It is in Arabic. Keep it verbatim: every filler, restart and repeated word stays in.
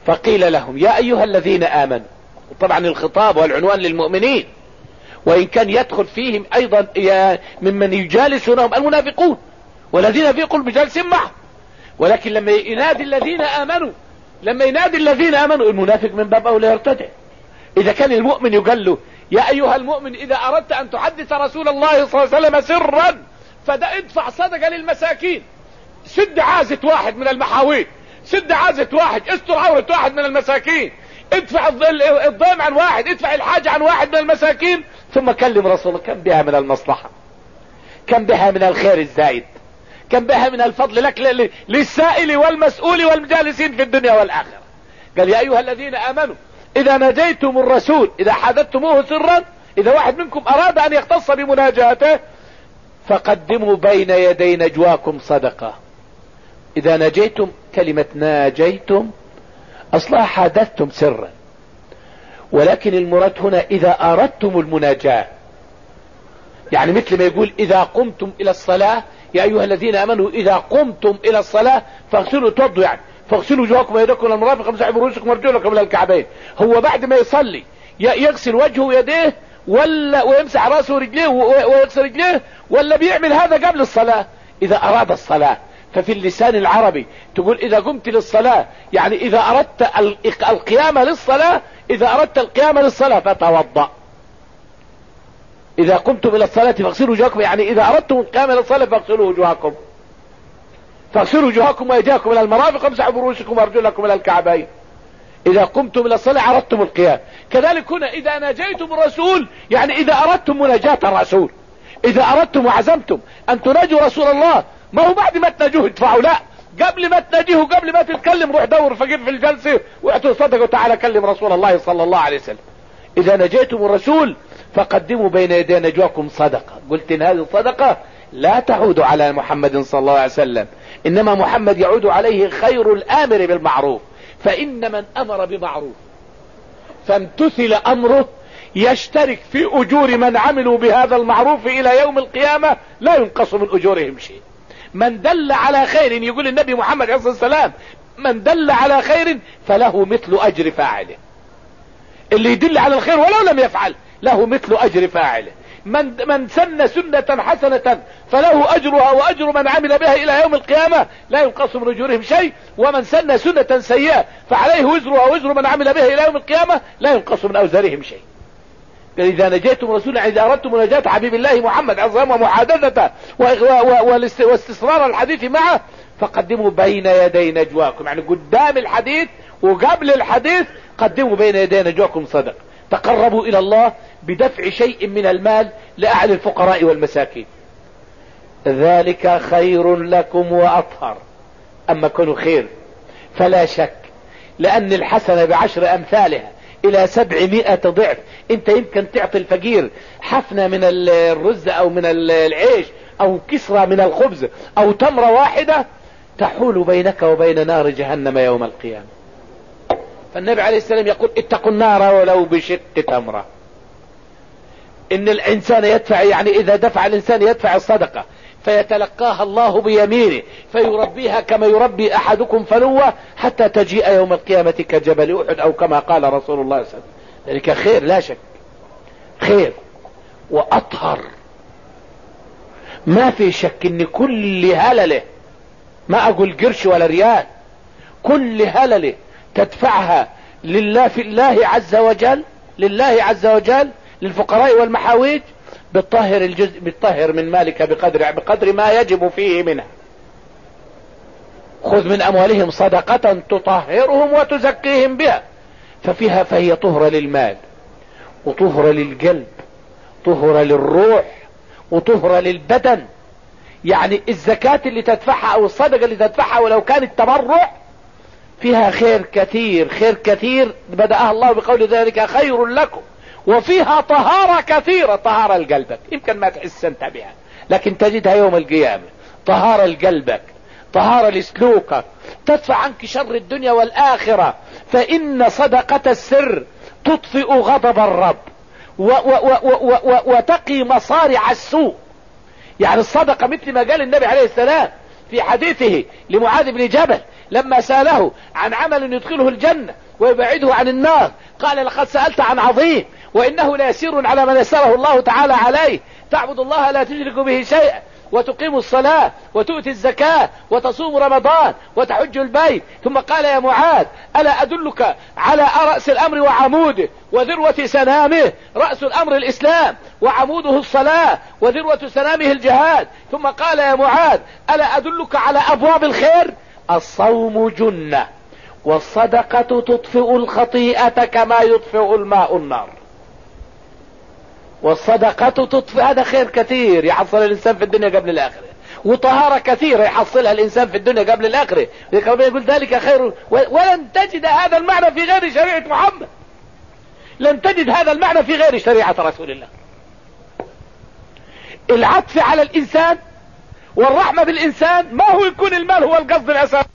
فقيل لهم يا ايها الذين امنوا، طبعا الخطاب والعنوان للمؤمنين، وان كان يدخل فيهم ايضا ممن يجالسونهم المنافقون والذين في قلوبهم جالسين معه، ولكن لما ينادي الذين امنوا لما ينادي الذين امنوا المنافق من باب اولى يرتدع. اذا كان المؤمن يقال له يا ايها المؤمن اذا اردت ان تحدث رسول الله صلى الله عليه وسلم سرا فده ادفع صدقة للمساكين، سد عازة واحد من المحاويل، سد عازة واحد، استر عورة واحد من المساكين، ادفع الضيم عن واحد، ادفع الحاجة عن واحد من المساكين، ثم كلم رسوله. كم بها من المصلحة، كم بها من الخير الزائد، كم بها من الفضل لك للسائل والمسؤول والمجالسين في الدنيا والآخرة. قال يا أيها الذين آمنوا إذا نجيتم الرسول، إذا حدثتموه سرا، إذا واحد منكم أراد أن يختص بمناجاته فقدموا بين يدي نجواكم صدقة. إذا نجيتم، كلمة ناجيتم أصلها حدثتم سرا، ولكن المراد هنا إذا أردتم المناجاة، يعني مثل ما يقول إذا قمتم إلى الصلاة يا أيها الذين آمنوا إذا قمتم إلى الصلاة فاغسلوا توضوا، يعني فاغسلوا وجوهكم ويديكم إلى المرافق وامسحوا برؤوسكم وارجلكم إلى الكعبين. هو بعد ما يصلي يغسل وجهه ويديه ولا ويمسح راسه ورجليه ويغسل رجليه، ولا بيعمل هذا قبل الصلاة إذا أراد الصلاة؟ ففي اللسان العربي تقول إذا قمت للصلاة، يعني إذا أردت القيام للصلاة، إذا أردت القيام للصلاة فتوضأ. إذا قمتم إلى الصلاة فاغسلوا وجوهكم، يعني إذا أردتم القيام إلى الصلاة فاغسلوا وجوهكم، فاغسلوا وجوهكم وأيديكم إلى المرافق وامسحوا برؤوسكم وأرجلكم إلى الكعبين. إذا قمتم إلى الصلاة أردتم القيام. كذلك هنا إذا ناجيتم الرسول، يعني إذا أردتم مناجاة الرسول، إذا أردتم وعزمتم أن تناجوا رسول الله، ما هو بعد ما تناجوه ادفعوا، لا، قبل ما تناجيه وقبل ما تتكلم روح دور فقير في الجلسة واعطوا صدقة وتعالى كلم رسول الله صلى الله عليه وسلم. إذا نجيتم الرسول فقدموا بين يدي نجواكم صدقة. قلت إن هذه الصدقة لا تعود على محمد صلى الله عليه وسلم، إنما محمد يعود عليه خير الآمر بالمعروف، فإن من أمر بمعروف فامتثل أمره يشترك في أجور من عملوا بهذا المعروف إلى يوم القيامة، لا ينقص من أجورهم شيء. من دل على خير، يقول النبي محمد عليه الصلاة والسلام، من دل على خير فله مثل أجر فاعله. اللي يدل على الخير ولو لم يفعل له مثل أجر فاعله. من من سن سنة حسنة فله أجرها وأجر من عمل بها إلى يوم القيامة، لا ينقص من أجورهم شيء. ومن سن سنة سيئة فعليه وزرها ووزر من عمل بها إلى يوم القيامة، لا ينقص من أوزارهم شيء. إذا نجيتم رسولا، إذا أردتم مناجاة حبيب الله محمد عليه الصلاة والسلام ومحادثته واستسرار الحديث معه فقدموا بين يدي نجواكم، يعني قدام الحديث وقبل الحديث قدموا بين يدي نجواكم صدق. تقربوا إلى الله بدفع شيء من المال لأعلى الفقراء والمساكين، ذلك خير لكم وأطهر. أما كونوا خير فلا شك، لأن الحسنة بعشر أمثالها إلى سبعمائة ضعف. أنت يمكن تعطي الفقير حفنة من الرز أو من العيش أو كسرة من الخبز أو تمرة واحدة تحول بينك وبين نار جهنم يوم القيامة. فالنبي عليه السلام يقول اتقوا النار ولو بشق تمرة. إن الإنسان يدفع، يعني إذا دفع الإنسان يدفع الصدقة فيتلقاها الله بيمينه فيربيها كما يربي أحدكم فلوة حتى تجيء يوم القيامة كجبل أحد، أو كما قال رسول الله صلى الله عليه وسلم. ذلك خير لا شك، خير وأطهر. ما في شك ان كل هلله، ما أقول قرش ولا ريال، كل هلله تدفعها لله في الله عز وجل، لله عز وجل للفقراء والمحاويج، بتطهر الجزء، بتطهر من مالك بقدر بقدر ما يجب فيه منها. خذ من أموالهم صدقة تطهرهم وتزكيهم بها، ففيها فهي طهرة للمال وطهرة للقلب، طهرة للروح وطهرة للبدن. يعني الزكاة اللي تدفعها أو الصدقة اللي تدفعها ولو كانت تبرع فيها خير كثير، خير كثير بدأها الله بقول ذلك خير لكم، وفيها طهارة كثيرة، طهارة لقلبك يمكن ما تحس انت بها لكن تجدها يوم القيامة، طهارة لقلبك، طهارة لسلوكك، تدفع عنك شر الدنيا والآخرة. فإن صدقة السر تطفئ غضب الرب و و و و و وتقي مصارع السوء. يعني الصدقة مثل ما قال النبي عليه السلام في حديثه لمعاذ بن جبل لما سأله عن عمل يدخله الجنة ويبعده عن النار قال لقد سألت عن عظيم وإنه ليسير على من يسره الله تعالى عليه، تعبد الله لا تشرك به شيئا وتقيم الصلاة وتؤتي الزكاة وتصوم رمضان وتحج البيت. ثم قال يا معاذ ألا أدلك على رأس الأمر وعموده وذروة سنامه؟ رأس الأمر الإسلام وعموده الصلاة وذروة سنامه الجهاد. ثم قال يا معاذ ألا أدلك على أبواب الخير؟ الصوم جنة والصدقة تطفئ الخطيئة كما يطفئ الماء النار. والصدقة تطفئ، هذا خير كثير يحصل الإنسان في الدنيا قبل الآخرة، وطهارة كثيرة يحصلها الإنسان في الدنيا قبل الآخرة. ربنا يقول ذلك خير، ولن تجد هذا المعنى في غير شريعة محمد، لن تجد هذا المعنى في غير شريعة رسول الله. العطف على الإنسان والرحمة بالإنسان ما هو يكون المال هو القصد الأساسي.